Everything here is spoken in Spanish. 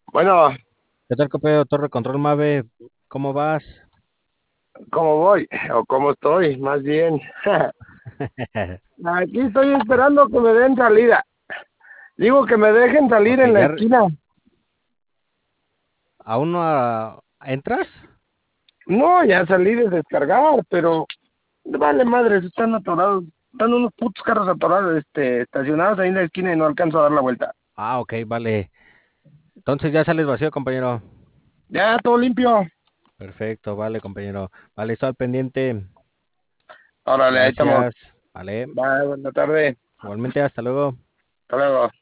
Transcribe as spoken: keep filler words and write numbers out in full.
Bueno, ¿Qué tal, copeo? Torre Control Mave, ¿cómo vas? ¿cómo voy? ¿O cómo estoy? Más bien. Aquí estoy esperando que me den salida. Digo que me dejen salir Ok, en la ¿ya re- esquina. aún no ah, entras? No, ya salí de descargar, pero vale madres, están atorados. Están unos putos carros atorados, este, estacionados ahí en la esquina y no alcanzo a dar la vuelta. Ah, ok, vale. Entonces ya sales vacío, compañero. Ya, todo limpio. Perfecto, vale, compañero. Vale, estoy al pendiente. Órale, ahí estamos. Gracias. Vale. Bye, buena tarde. Igualmente, hasta luego. Hasta luego.